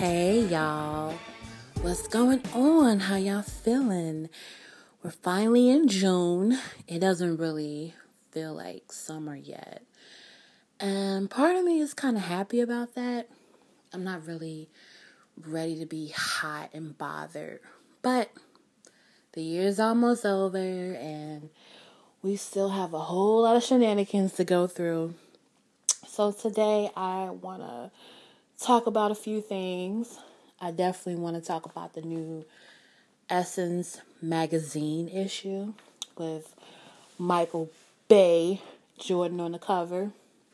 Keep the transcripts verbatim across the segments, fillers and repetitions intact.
Hey y'all, what's going on? How y'all feeling? We're finally in June. It doesn't really feel like summer yet. And part of me is kind of happy about that. I'm not really ready to be hot and bothered. But the year's almost over and we still have a whole lot of shenanigans to go through. So today I want to talk about a few things. I definitely want to talk about the new Essence magazine issue with Michael Bay Jordan on the cover.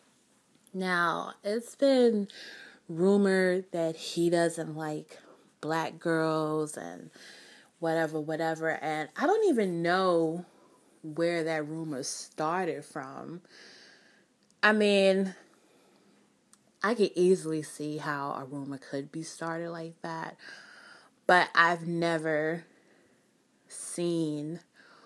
Now, it's been rumored that he doesn't like black girls and whatever, whatever. And I don't even know where that rumor started from. I mean, I could easily see how a rumor could be started like that, but I've never seen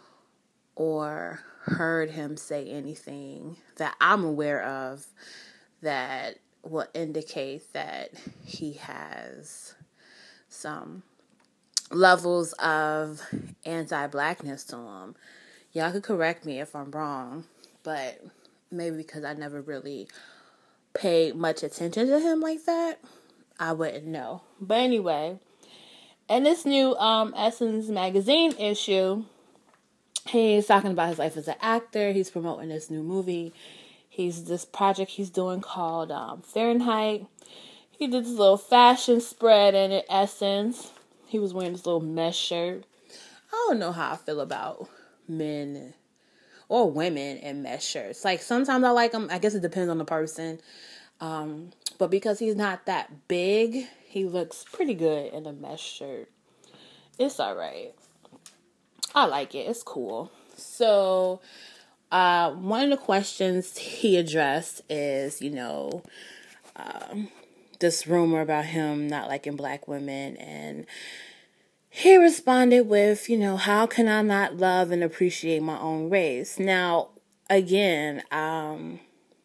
or heard him say anything that I'm aware of that will indicate that he has some levels of anti-blackness to him. Y'all could correct me if I'm wrong, but maybe because I never really paid much attention to him like that, I wouldn't know. But anyway, in this new um, Essence magazine issue, he's talking about his life as an actor. He's promoting this new movie. He's this project he's doing called um, Fahrenheit. He did this little fashion spread in Essence. He was wearing this little mesh shirt. I don't know how I feel about men or women in mesh shirts. Like, sometimes I like them. I guess it depends on the person. Um, but because he's not that big, he looks pretty good in a mesh shirt. It's alright. I like it. It's cool. So, uh, one of the questions he addressed is, you know, um, this rumor about him not liking black women, and he responded with, you know, how can I not love and appreciate my own race? Now, again, um,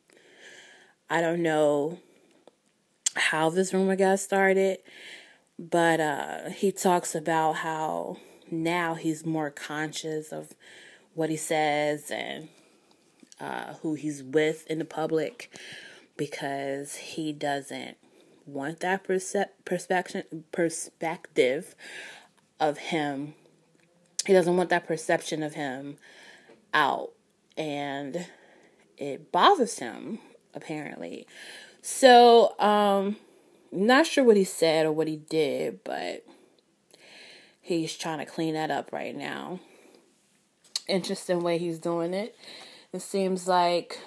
I don't know how this rumor got started, but uh, he talks about how now he's more conscious of what he says and uh, who he's with in the public, because he doesn't want that perce- perspective perspective of him. He doesn't want that perception of him out, and it bothers him, apparently. So, um, not sure what he said or what he did, but he's trying to clean that up right now. Interesting way he's doing it. It seems like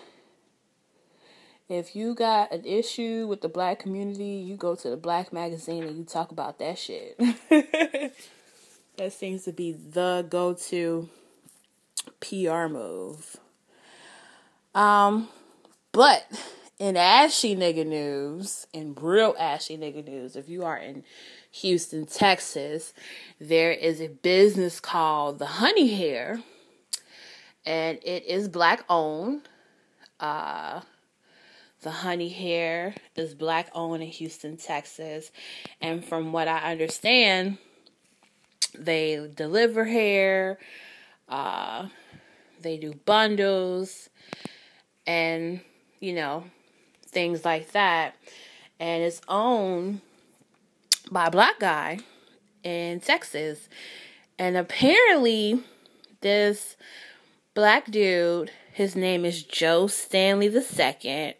if you got an issue with the black community, you go to the black magazine and you talk about that shit. That seems to be the go-to P R move. Um, but in ashy nigga news, in real ashy nigga news, if you are in Houston, Texas, there is a business called The Honey Hair, and it is black owned. Uh, The Honey Hair is black owned in Houston, Texas, and from what I understand, they deliver hair, uh, they do bundles, and, you know, things like that. And it's owned by a black guy in Texas. And apparently, this black dude, his name is Joe Stanley the Second.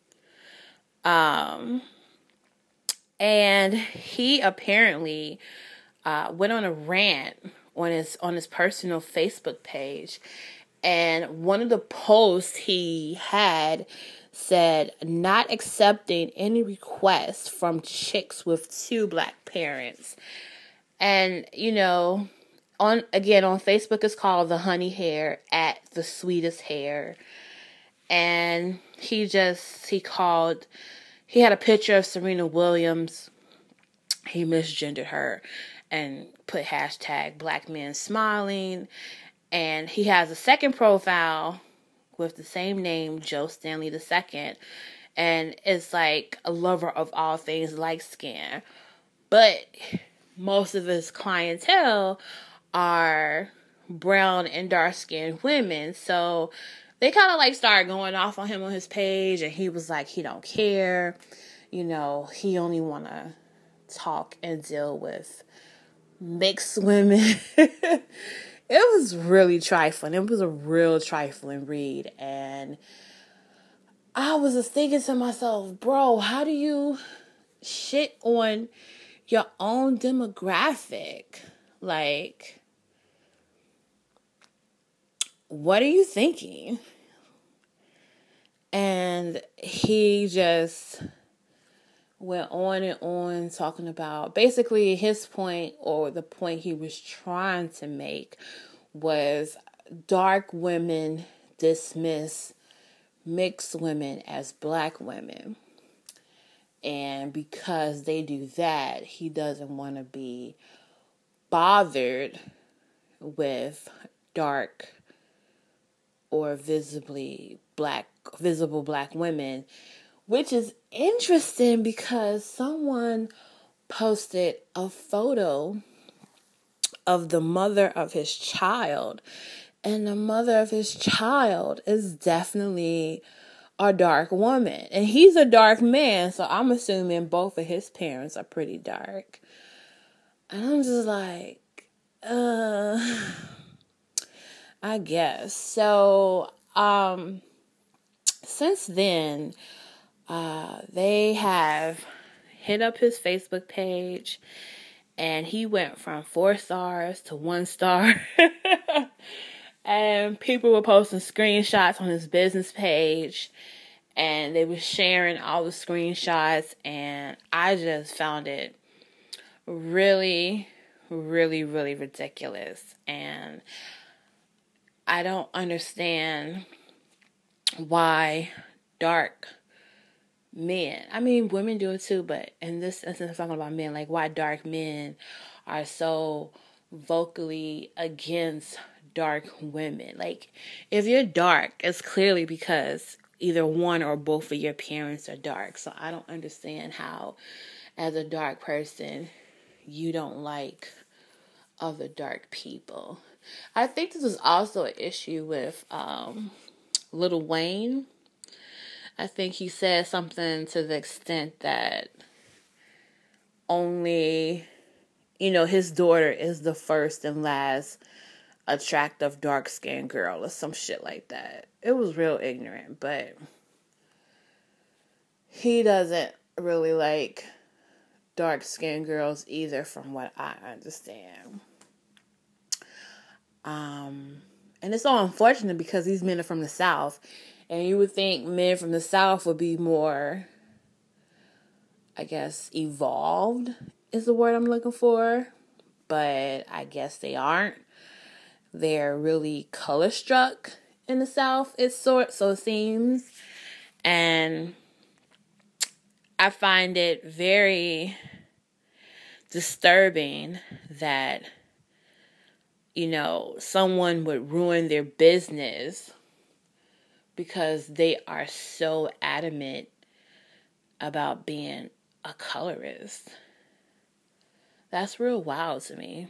Um, and he apparently uh, went on a rant on his on his personal Facebook page. And one of the posts he had said, not accepting any requests from chicks with two black parents. And, you know, on again, on Facebook, it's called The Honey Hair, at The Sweetest Hair. And he just, he called, he had a picture of Serena Williams. He misgendered her and put hashtag black men smiling. And he has a second profile with the same name, Joe Stanley the Second. And it's like a lover of all things light skin. But most of his clientele are brown and dark-skinned women. So they kind of like started going off on him on his page, and he was like, he don't care. You know, he only want to talk and deal with mixed women. It was really trifling. It was a real trifling read. And I was just thinking to myself, bro, how do you shit on your own demographic? Like, what are you thinking? And he just went on and on talking about basically his point, or the point he was trying to make, was dark women dismiss mixed women as black women. And because they do that, he doesn't want to be bothered with dark or visibly black, visible black women, which is interesting because someone posted a photo of the mother of his child, and the mother of his child is definitely a dark woman, and he's a dark man, so I'm assuming both of his parents are pretty dark. And I'm just like, uh, I guess. So, um, since then, uh, they have hit up his Facebook page, and he went from four stars to one star. And people were posting screenshots on his business page, and they were sharing all the screenshots, and I just found it really, really, really ridiculous. And I don't understand why dark men, I mean, women do it too, but in this instance, I'm talking about men, like why dark men are so vocally against dark women. Like, if you're dark, it's clearly because either one or both of your parents are dark. So I don't understand how, as a dark person, you don't like other dark people. I think this is also an issue with um, Lil Wayne. I think he said something to the extent that only, you know, his daughter is the first and last attractive dark-skinned girl or some shit like that. It was real ignorant, but he doesn't really like dark-skinned girls either, from what I understand. Um, and it's so unfortunate because these men are from the South, and you would think men from the South would be more, I guess, evolved is the word I'm looking for, but I guess they aren't. They're really color struck in the South, it's sort so it seems. And I find it very disturbing that, you know, someone would ruin their business because they are so adamant about being a colorist. That's real wild to me.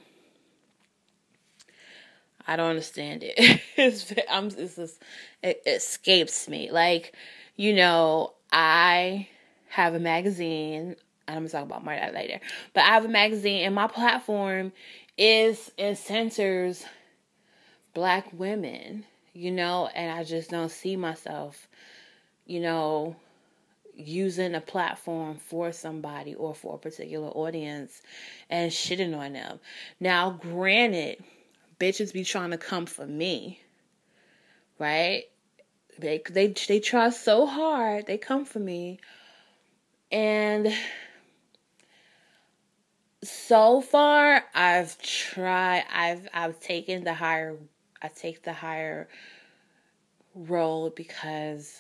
I don't understand it. it's, I'm, it's just, it, it escapes me. Like, you know, I have a magazine. I'm going to talk about more of that later. But I have a magazine, and my platform is and centers black women, you know, and I just don't see myself, you know, using a platform for somebody or for a particular audience and shitting on them. Now, granted, bitches be trying to come for me, right? They, they, they try so hard. They come for me. And so far, I've tried, I've, I've taken the higher, I take the higher road because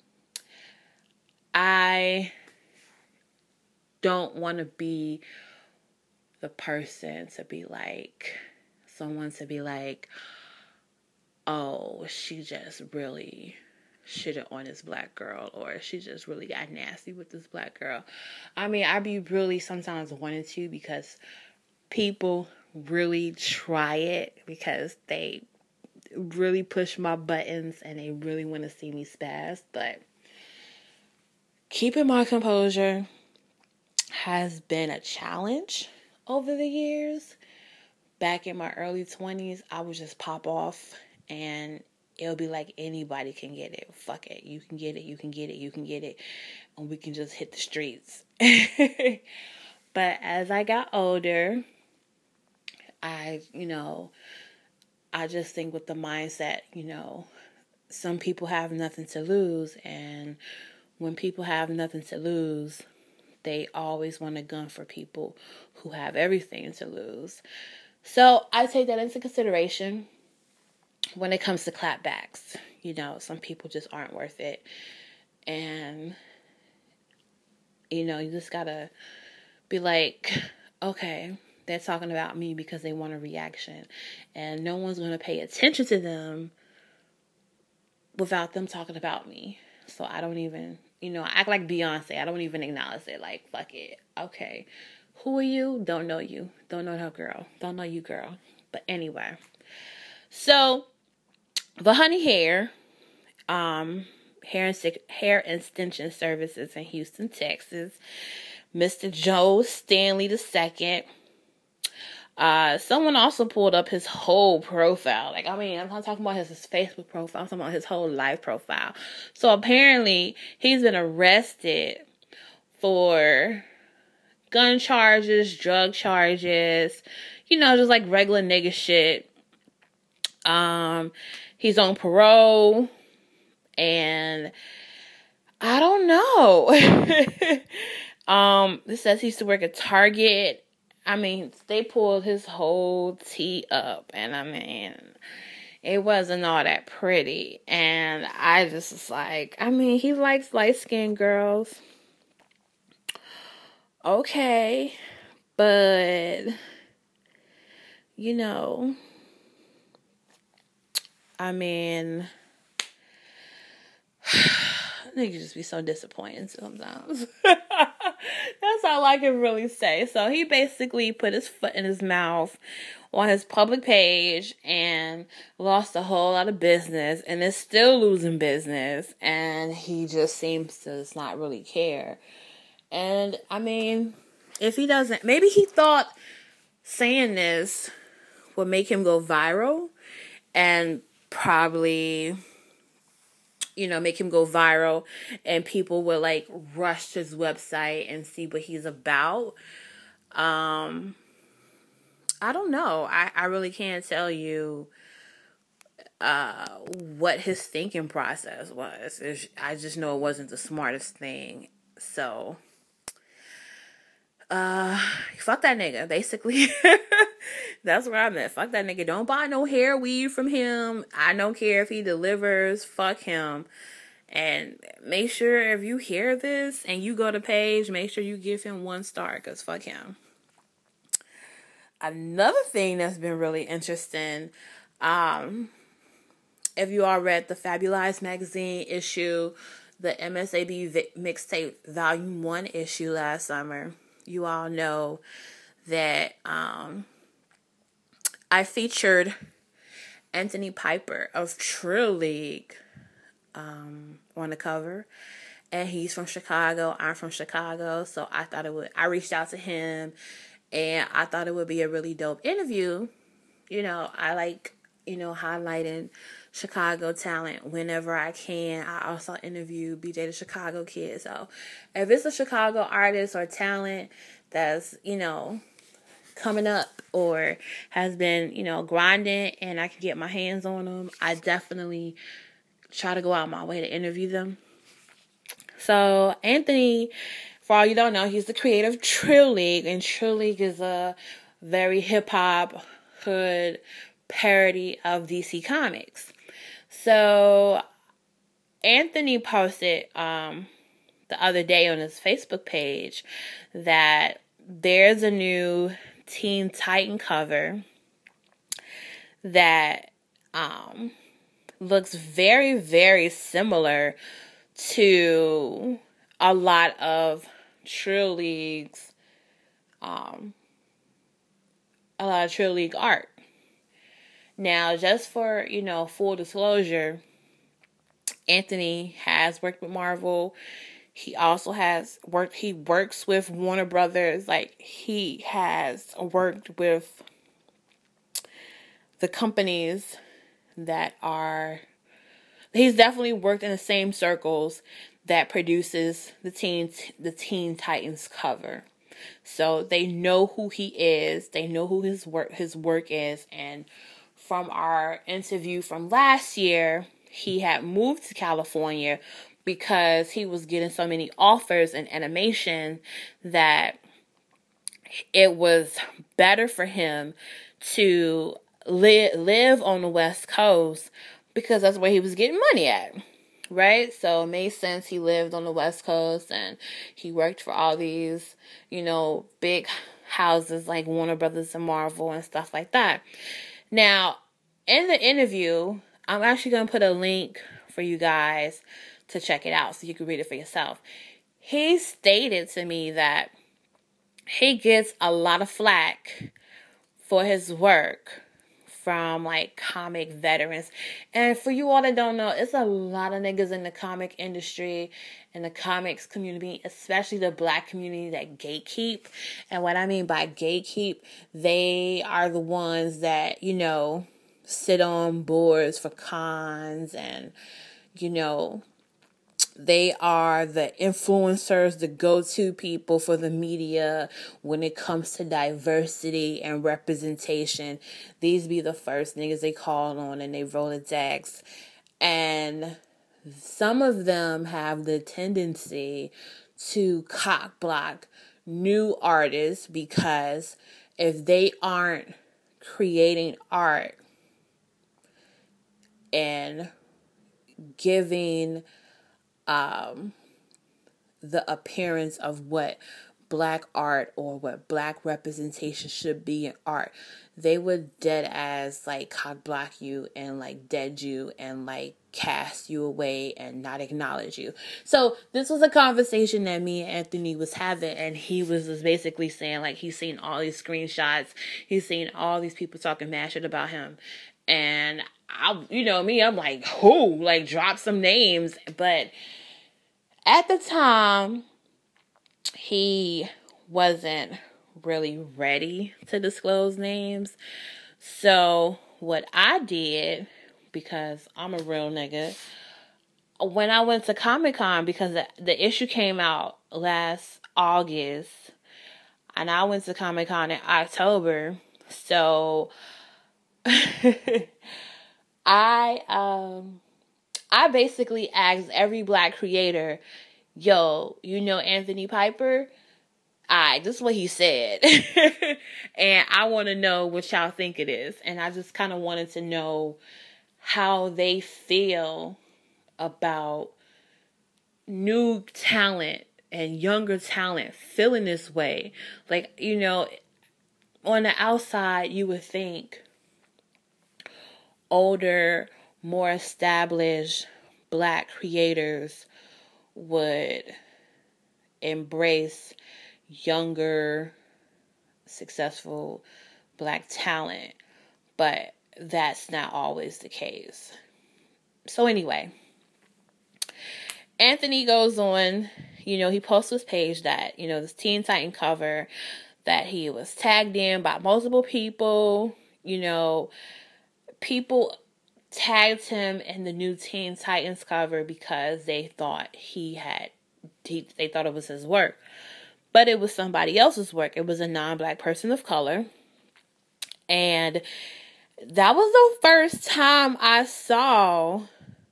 I don't want to be the person to be like, someone to be like, oh, she just really shitted on this black girl, or she just really got nasty with this black girl. I mean, I be really sometimes wanting to, because people really try it because they really push my buttons and they really want to see me spaz. But keeping my composure has been a challenge over the years. Back in my early twenties, I would just pop off and it'll be like anybody can get it. Fuck it. You can get it. You can get it. You can get it. And we can just hit the streets. But as I got older, I, you know, I just think with the mindset, you know, some people have nothing to lose. And when people have nothing to lose, they always want to gun for people who have everything to lose. So I take that into consideration when it comes to clapbacks. You know, some people just aren't worth it. And, you know, you just gotta be like, okay, they're talking about me because they want a reaction. And no one's going to pay attention to them without them talking about me. So I don't even, you know, I act like Beyonce. I don't even acknowledge it. Like, fuck it. Okay. Who are you? Don't know you. Don't know her, girl. Don't know you, girl. But anyway. So, the Honey Hair, um, hair and, hair extension services in Houston, Texas. Mister Joe Stanley the Second. Uh, someone also pulled up his whole profile. Like, I mean, I'm not talking about his, his Facebook profile. I'm talking about his whole life profile. So apparently, he's been arrested for gun charges, drug charges, you know, just like regular nigga shit. Um, he's on parole, and I don't know. um, this says he used to work at Target. I mean, they pulled his whole tea up, and I mean, it wasn't all that pretty. And I just was like, I mean, he likes light-skinned girls. Okay, but, you know, I mean, niggas just be so disappointing sometimes. That's all I can really say. So he basically put his foot in his mouth on his public page and lost a whole lot of business, and is still losing business, and he just seems to just not really care. And I mean, if he doesn't, maybe he thought saying this would make him go viral and probably, you know, make him go viral, and people would like rush to his website and see what he's about. Um, I don't know. I, I really can't tell you uh, what his thinking process was. It's, I just know it wasn't the smartest thing. So, uh, fuck that nigga, basically. That's where I'm at. Fuck that nigga. Don't buy no hair weave from him. I don't care if he delivers. Fuck him. And make sure if you hear this and you go to Page, make sure you give him one star, because fuck him. Another thing that's been really interesting, um, if you all read the Fabulous magazine issue, the M S A B v- mixtape volume one issue last summer, you all know that um, I featured Anthony Piper of Trill League um, on the cover. And he's from Chicago. I'm from Chicago. So I thought it would, I reached out to him, and I thought it would be a really dope interview. You know, I like, you know, highlighting Chicago talent whenever I can. I also interview B J the Chicago Kid. So if it's a Chicago artist or talent that's, you know, coming up or has been, you know, grinding and I can get my hands on them, I definitely try to go out my way to interview them. So Anthony, for all you don't know, he's the creator of Trill League, and Trill League is a very hip-hop hood parody of D C Comics. So Anthony posted um, the other day on his Facebook page that there's a new Teen Titan cover that um, looks very, very similar to a lot of Trill League's, um, a lot of Trill League art. Now, just for, you know, full disclosure, Anthony has worked with Marvel. He also has worked, he works with Warner Brothers. Like, he has worked with the companies that are, he's definitely worked in the same circles that produces the Teen, the Teen Titans cover. So they know who he is. They know who his work, his work is. And from our interview from last year, he had moved to California because he was getting so many offers in animation that it was better for him to li- live on the West Coast because that's where he was getting money at, right? So it made sense. He lived on the West Coast and he worked for all these, you know, big houses like Warner Brothers and Marvel and stuff like that. Now, in the interview, I'm actually going to put a link for you guys to check it out so you can read it for yourself. He stated to me that he gets a lot of flack for his work from, like, comic veterans. And for you all that don't know, it's a lot of niggas in the comic industry, in the comics community, especially the black community, that gatekeep. And what I mean by gatekeep, they are the ones that, you know, sit on boards for cons and, you know, they are the influencers, the go-to people for the media when it comes to diversity and representation. These be the first niggas they call on and they roll the decks. And some of them have the tendency to cock block new artists because if they aren't creating art and giving um, the appearance of what black art or what black representation should be in art, they would dead ass like cock block you and like dead you and like cast you away and not acknowledge you. So this was a conversation that me and Anthony was having, and he was just basically saying like he's seen all these screenshots, he's seen all these people talking mad shit about him, and I, you know me, I'm like, who? Like, drop some names. But at the time, he wasn't really ready to disclose names. So what I did, because I'm a real nigga, when I went to Comic-Con, because the, the issue came out last August, and I went to Comic-Con in October, so I um I basically asked every black creator, yo, you know Anthony Piper? Alright, this is what he said. And I want to know what y'all think it is. And I just kind of wanted to know how they feel about new talent and younger talent feeling this way. Like, you know, on the outside, you would think older, more established black creators would embrace younger, successful black talent, but that's not always the case. So anyway, Anthony goes on, you know, he posts his page that, you know, this Teen Titan cover that he was tagged in by multiple people, you know, people tagged him in the new Teen Titans cover because they thought he had, he, they thought it was his work. But it was somebody else's work. It was a non-black person of color. And that was the first time I saw,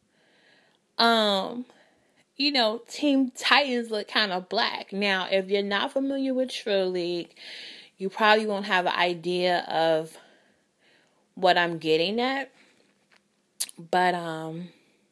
um, you know, Teen Titans look kind of black. Now, if you're not familiar with Trill League, you probably won't have an idea of what I'm getting at. But um,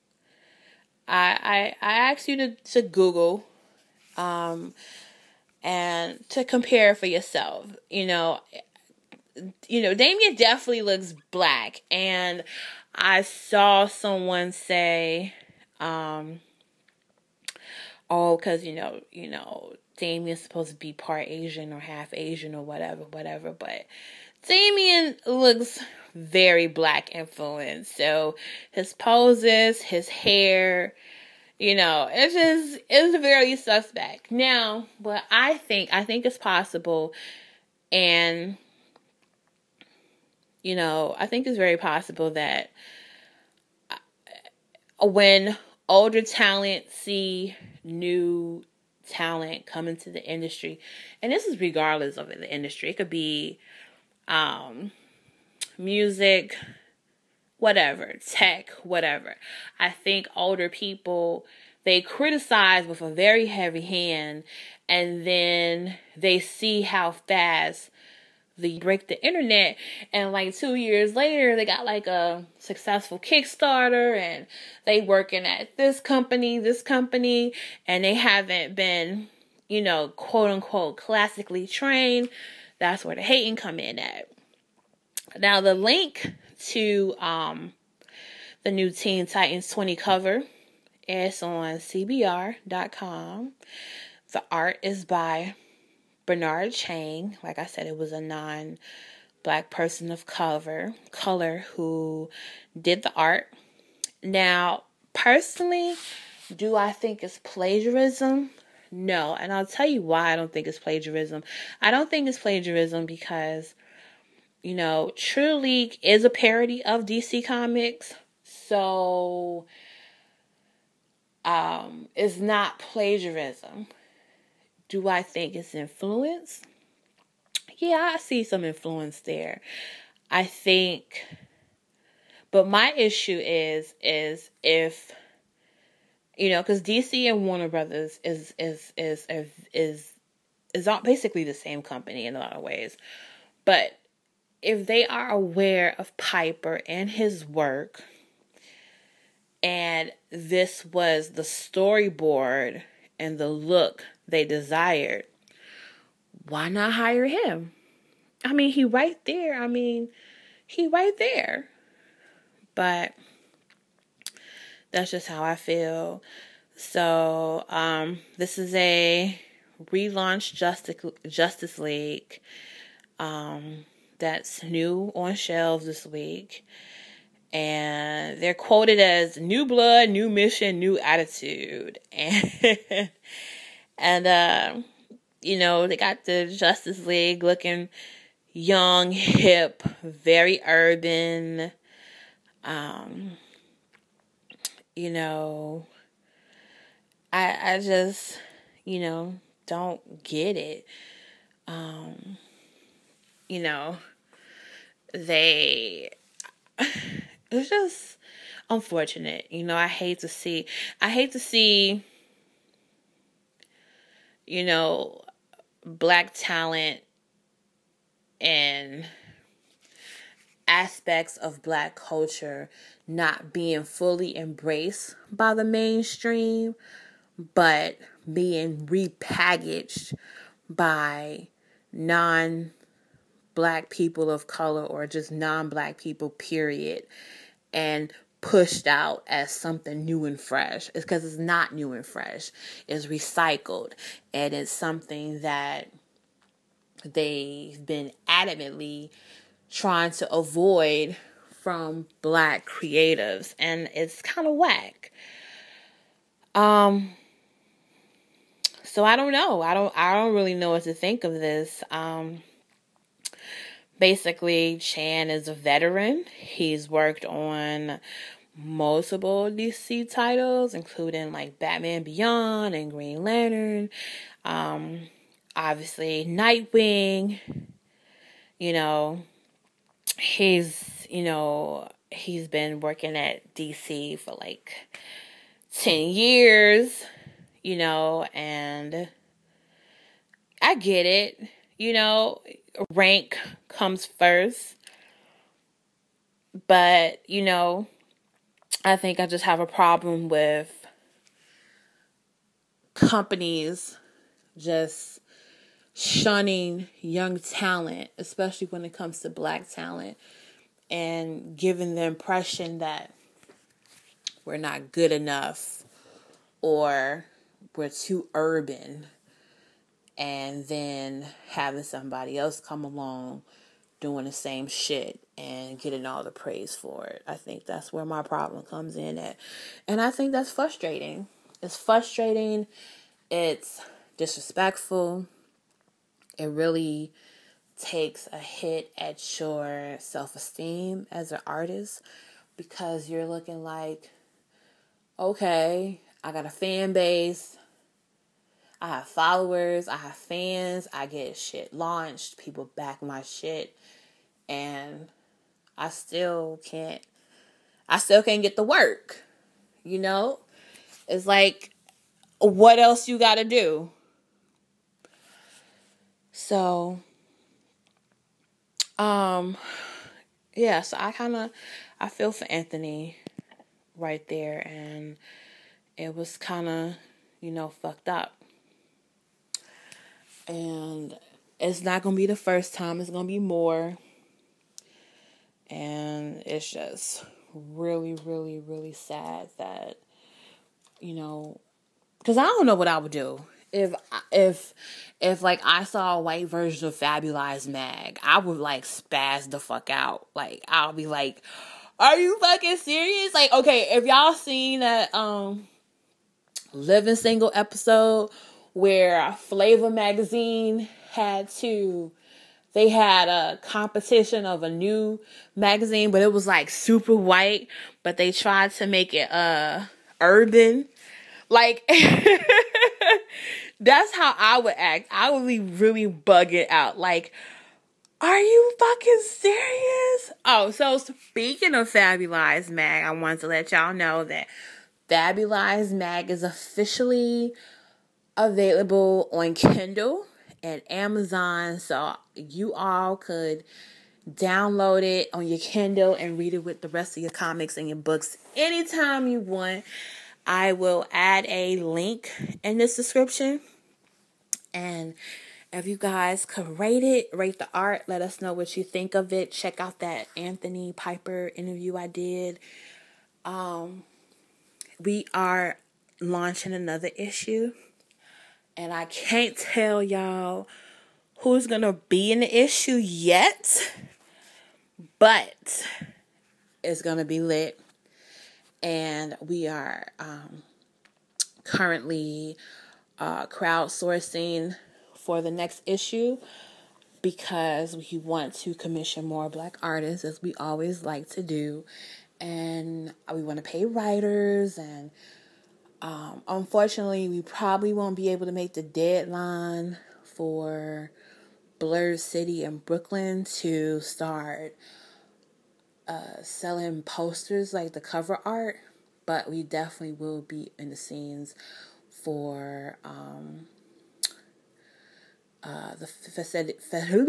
I I, I asked you to, to Google um, and to compare for yourself. You know, you know, Damian definitely looks black. And I saw someone say, um, oh, because, you know, you know, Damien's supposed to be part Asian or half Asian or whatever, whatever. But Damien looks very black influenced. So his poses, his hair, you know, it's just, it's very suspect. Now, what I think, I think it's possible, and, you know, I think it's very possible that when older talent see new talent come into the industry, and this is regardless of the industry, it could be um, music, whatever, tech, whatever. I think older people, they criticize with a very heavy hand, and then they see how fast they break the internet, and like two years later, they got like a successful Kickstarter, and they working at this company, this company, and they haven't been, you know, quote unquote, classically trained. That's where the hating come in at. Now, the link to um the new Teen Titans twenty cover is on C B R dot com. The art is by Bernard Chang. Like I said, it was a non-black person of color, color who did the art. Now, personally, do I think it's plagiarism? No, and I'll tell you why I don't think it's plagiarism. I don't think it's plagiarism because, you know, True League is a parody of D C Comics, so um, it's not plagiarism. Do I think it's influence? Yeah, I see some influence there. I think, but my issue is, is if, you know, because D C and Warner Brothers is, is, is, is, is, is all basically the same company in a lot of ways. But if they are aware of Piper and his work, and this was the storyboard and the look they desired, why not hire him? I mean, he right there. I mean, he right there. But that's just how I feel. So, um, this is a relaunched Justice Justice League um, that's new on shelves this week. And they're quoted as new blood, new mission, new attitude. And, and uh, you know, they got the Justice League looking young, hip, very urban. Um, you know, I I just, you know, don't get it. Um, you know, they, it's just unfortunate. You know, I hate to see, I hate to see, you know, black talent and aspects of black culture not being fully embraced by the mainstream, but being repackaged by non-black people of color or just non-black people, period, and pushed out as something new and fresh. It's because it's not new and fresh. It's recycled, and it's something that they've been adamantly trying to avoid from black creatives, and it's kind of whack. Um, so I don't know. I don't. I don't really know what to think of this. Um, basically, Chan is a veteran. He's worked on multiple D C titles, including like Batman Beyond and Green Lantern. Um, obviously, Nightwing. You know, he's you know he's been working at D C for like ten years. You know, and I get it. You know, rank comes first. But, you know, I think I just have a problem with companies just shunning young talent, especially when it comes to black talent, and giving the impression that we're not good enough or we're too urban, and then having somebody else come along doing the same shit and getting all the praise for it. I think that's where my problem comes in at. And I think that's frustrating. It's frustrating. It's disrespectful. It really takes a hit at your self-esteem as an artist, because you're looking like, okay, I got a fan base, I have followers, I have fans, I get shit launched, people back my shit, and I still can't, I still can't get the work, you know? It's like, what else you gotta do? So, um, yeah, so I kind of, I feel for Anthony right there, and it was kind of, you know, fucked up. And it's not going to be the first time, it's going to be more. And it's just really, really, really sad that, you know, because I don't know what I would do. If, if, if, like, I saw a white version of Fabulous Mag, I would, like, spaz the fuck out. Like, I'll be like, are you fucking serious? Like, okay, if y'all seen that, um, Living Single episode where Flavor Magazine had to, they had a competition of a new magazine, but it was, like, super white, but they tried to make it, uh, urban. Like, that's how I would act. I would be really bugging out. Like, are you fucking serious? Oh, so speaking of Fabulous Mag, I wanted to let y'all know that Fabulous Mag is officially available on Kindle and Amazon. So you all could download it on your Kindle and read it with the rest of your comics and your books anytime you want. I will add a link in this description. And if you guys could rate it, rate the art, let us know what you think of it. Check out that Anthony Piper interview I did. Um, we are launching another issue. And I can't tell y'all who's going to be in the issue yet. But it's going to be lit. And we are um, currently uh, crowdsourcing for the next issue, because we want to commission more black artists, as we always like to do. And we want to pay writers. And um, unfortunately, we probably won't be able to make the deadline for Blerd City and Brooklyn to start Uh, selling posters, like the cover art, but we definitely will be in the scenes for um, uh, the festi-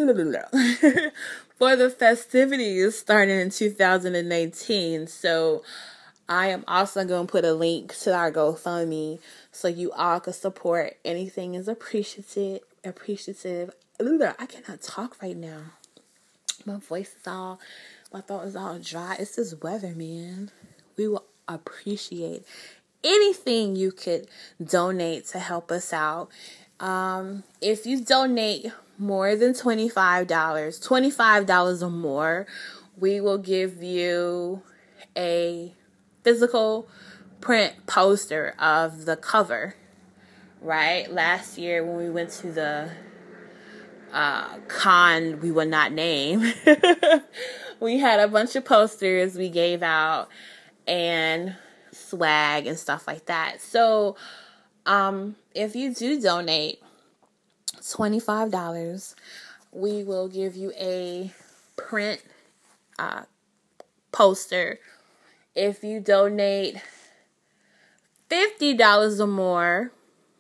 for the festivities starting in two thousand nineteen. So I am also going to put a link to our GoFundMe so you all can support. Anything is appreciative. Appreciative. I cannot talk right now. My voice is all. My throat is all dry. It's this weather, man. We will appreciate anything you could donate to help us out. Um, if you donate more than twenty-five dollars, twenty-five dollars or more, we will give you a physical print poster of the cover, right? Last year when we went to the uh, con we will not name, we had a bunch of posters we gave out and swag and stuff like that. So um, if you do donate twenty-five dollars, we will give you a print uh, poster. If you donate fifty dollars or more,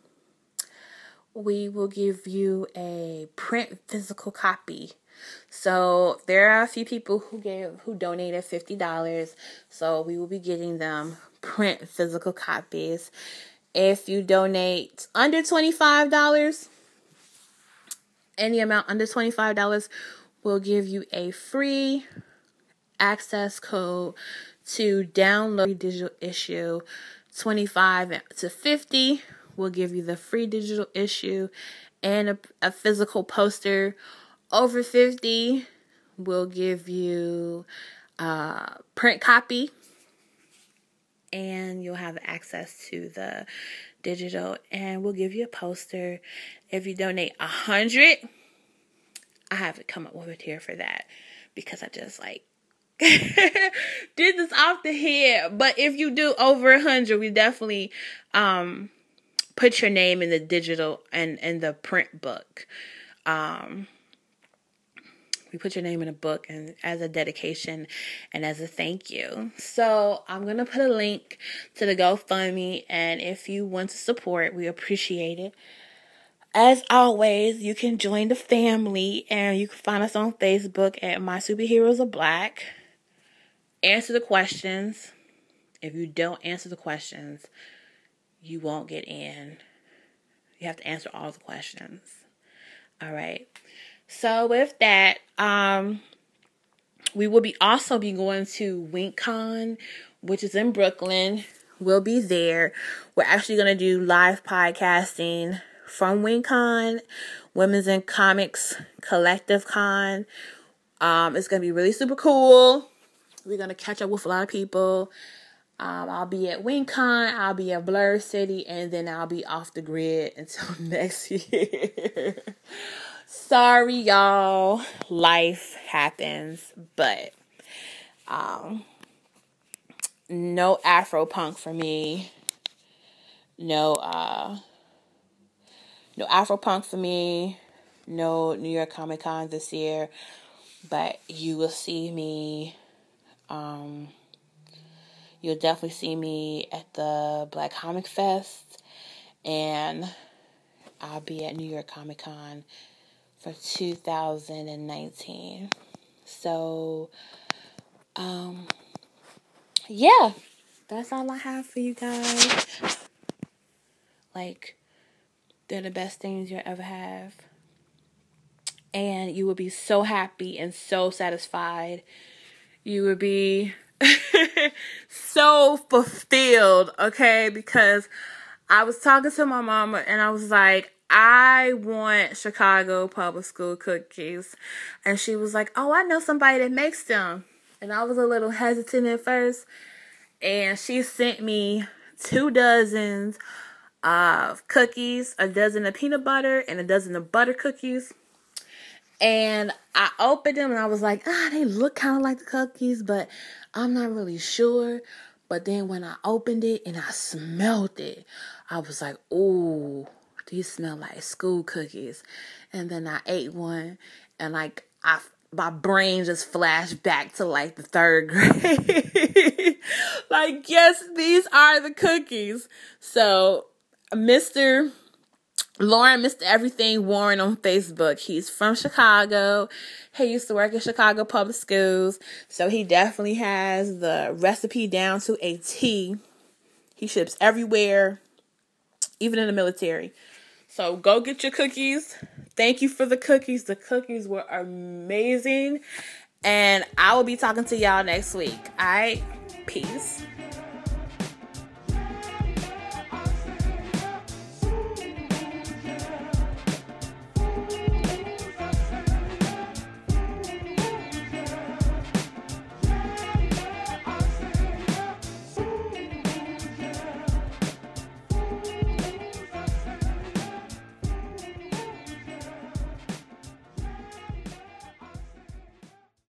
we will give you a print physical copy. So there are a few people who gave who donated fifty dollars, so we will be getting them print physical copies. If you donate under twenty-five dollars, any amount under twenty-five dollars will give you a free access code to download digital issue. Twenty-five to fifty will give you the free digital issue and a, a physical poster. Over fifty will give you a print copy, and you'll have access to the digital, and we'll give you a poster. If you donate a hundred, I haven't come up with a tier for that because I just like did this off the head. But if you do over a hundred, we definitely um put your name in the digital and in the print book. Um we put your name in a book and as a dedication and as a thank you. So I'm gonna put a link to the GoFundMe, and if you want to support, we appreciate it. As always, you can join the family, and you can find us on Facebook at My Superheroes Are Black. Answer the questions. If you don't answer the questions, you won't get in. You have to answer all the questions. All right. So with that, um, we will be also be going to WinkCon, which is in Brooklyn. We'll be there. We're actually going to do live podcasting from WinkCon, Women's in Comics Collective Con. Um, it's going to be really super cool. We're going to catch up with a lot of people. Um, I'll be at WinkCon, I'll be at Blur City, and then I'll be off the grid until next year. Sorry, y'all. Life happens, but um, no Afro punk for me. No, uh, no Afro punk for me. No New York Comic Con this year, but you will see me. Um, you'll definitely see me at the Black Comic Fest, and I'll be at New York Comic Con for two thousand nineteen. So, um, yeah, that's all I have for you guys. Like, they're the best things you'll ever have, and you will be so happy and so satisfied. You would be so fulfilled, okay? Because I was talking to my mama and I was like, I want Chicago public school cookies. And she was like, oh, I know somebody that makes them. And I was a little hesitant at first. And she sent me two dozens of cookies, a dozen of peanut butter, and a dozen of butter cookies. And I opened them and I was like, ah, they look kind of like the cookies, but I'm not really sure. But then when I opened it and I smelled it, I was like, ooh, these smell like school cookies. And then I ate one and like I, my brain just flashed back to like the third grade. Like, yes, these are the cookies. So Mister Lauren, Mister Everything Warren on Facebook. He's from Chicago. He used to work at Chicago Public Schools. So he definitely has the recipe down to a T. He ships everywhere, even in the military. So go get your cookies. Thank you for the cookies. The cookies were amazing. And I will be talking to y'all next week. All right? Peace.